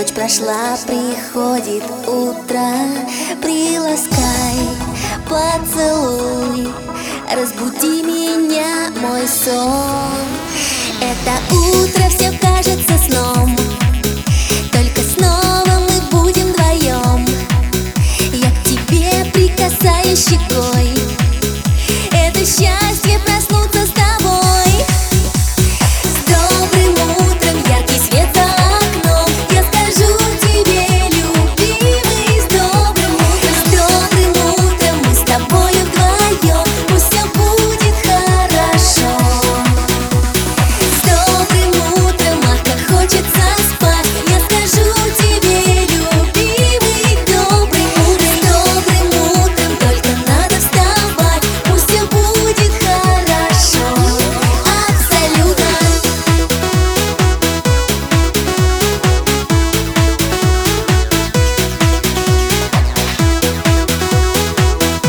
Ночь прошла, приходит утро. Приласкай, поцелуй, разбуди меня, мой сон. Это утро все кажется сном, только снова мы будем вдвоем. Я к тебе прикасаюсь щекой, это счастье проснуться с тобой. С добрым утром, яркий свет за окном, я скажу тебе, любимый, с добрым утром. С добрым утром мы с тобою вдвоем, пусть все будет хорошо. С добрым утром, ах, как хочется спать, я скажу тебе, любимый, добрым утром. С добрым утром, только надо вставать, пусть все будет хорошо. Абсолютно.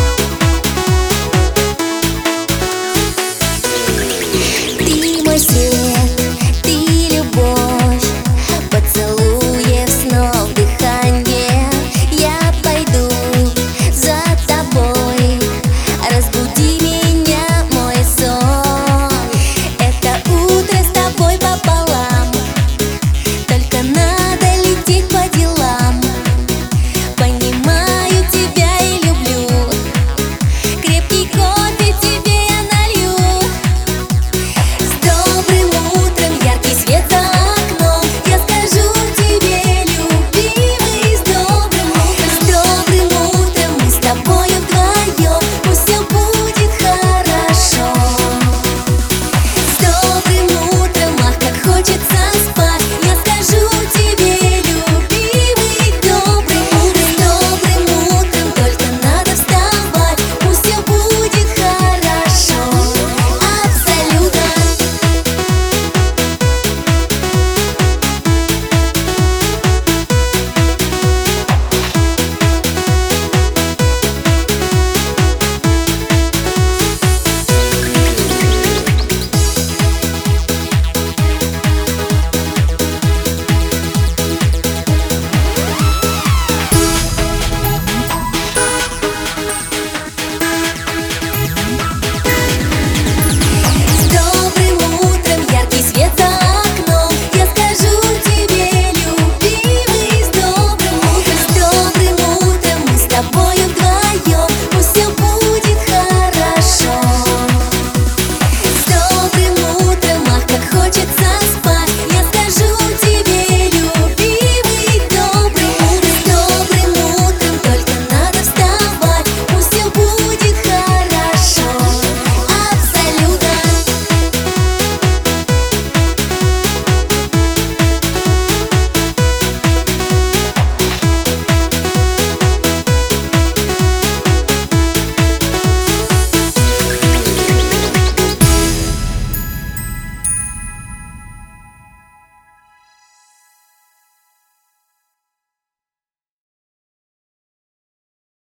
Ты мой свет.